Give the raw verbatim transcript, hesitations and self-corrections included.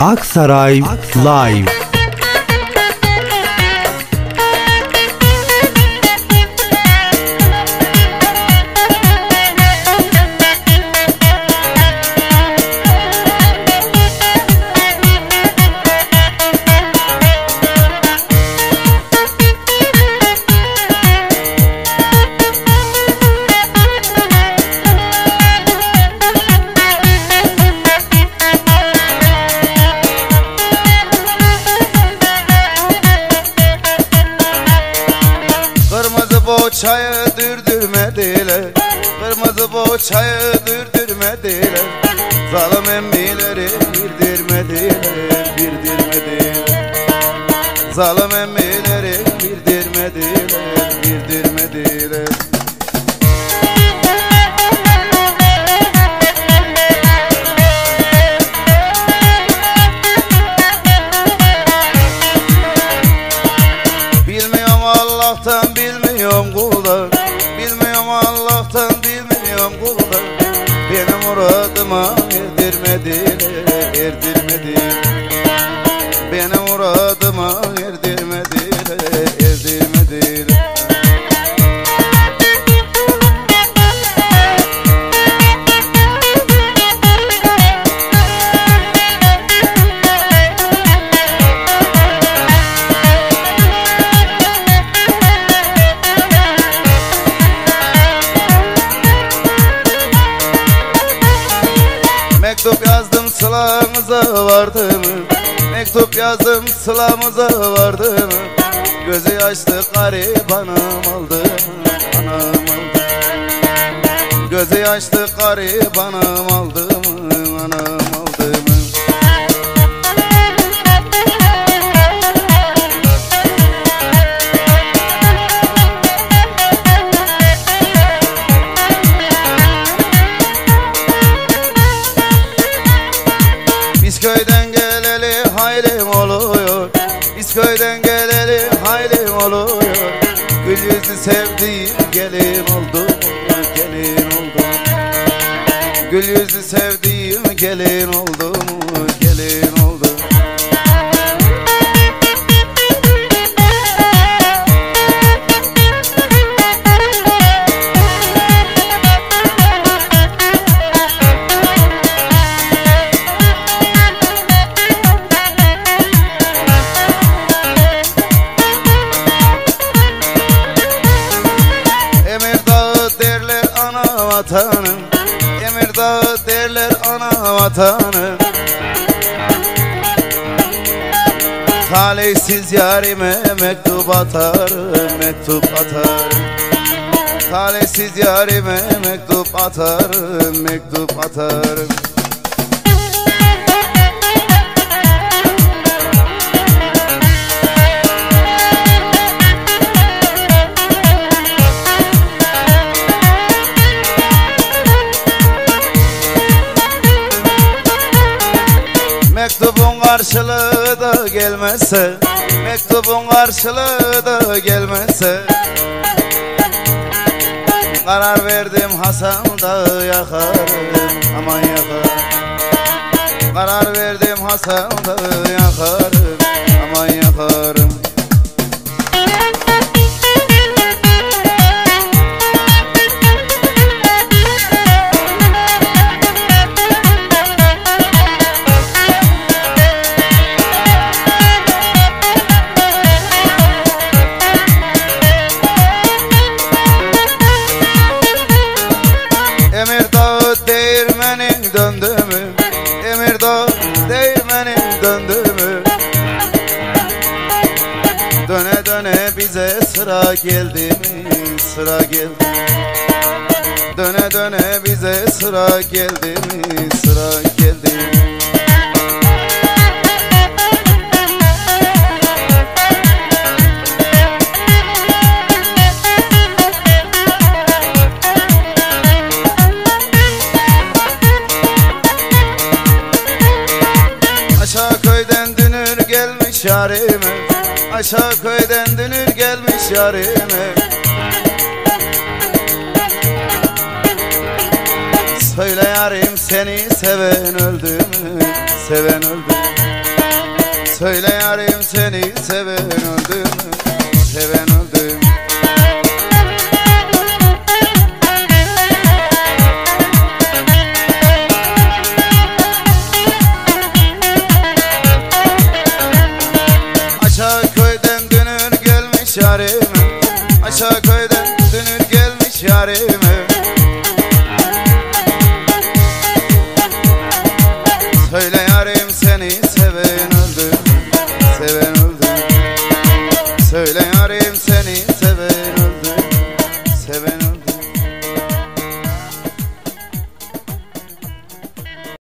Aksaray Live. Boçayı dürdürmediler, kırmızı boçayı dürdürmediler, zalim emmileri birdirmediler, birdirmediler, zalim emmileri birdirmediler, birdirmediler. Bilmiyorum Allah'tan bilmiyorum kuldan, bilmiyorum Allah'tan bilmiyorum kuldan, benim muradıma erdirmediler, erdirmediler, benim muradıma erdirmediler, erdirmediler. Mektup yazdım sılamıza vardı mı? Mektup yazdım sılamıza vardı mı? Gözü yaşlı garip anam aldı mı? Anam aldı. Gözü yaşlı garip anam aldı mı? Anam aldı mı? Biz köyden geleli haylim oluyor, biz köyden geleli haylim oluyor, gül yüzlü sevdiğim gelin oldu, gelin oldu, gül yüzlü sevdiğim gelin oldu, gelin oldu. Vatanım, Emirdağ derler ana vatanım, talihsiz yarime mektup atarım, mektup atarım, talihsiz yarime mektup atarım, mektup atarım. Mektubun karşılığı da gelmezse, mektubun karşılığı da gelmezse, karar verdim Hasan Dağı yakarım, aman yakarım. Karar verdim Hasan Dağı yakarım, aman yakarım. Emirdağ değirmenin döndü mü? Emirdağ değirmenin döndü mü? Döne döne bize sıra geldi mi? Sıra geldi. Döne döne bize sıra geldi mi? Sıra geldi. Aşağı köyden dünür gelmiş yarime, aşağı köyden dünür gelmiş yarime. Söyle yarim seni seven öldü mü? Seven öldü. Söyle yarim seni seven öldü mü? Seven öldü mü? Aşağı köyden dünür gelmiş yarim, aşağı köyden dünür gelmiş yarim. Söyle yarim seni seven öldü, seven öldü. Söyle yarim seni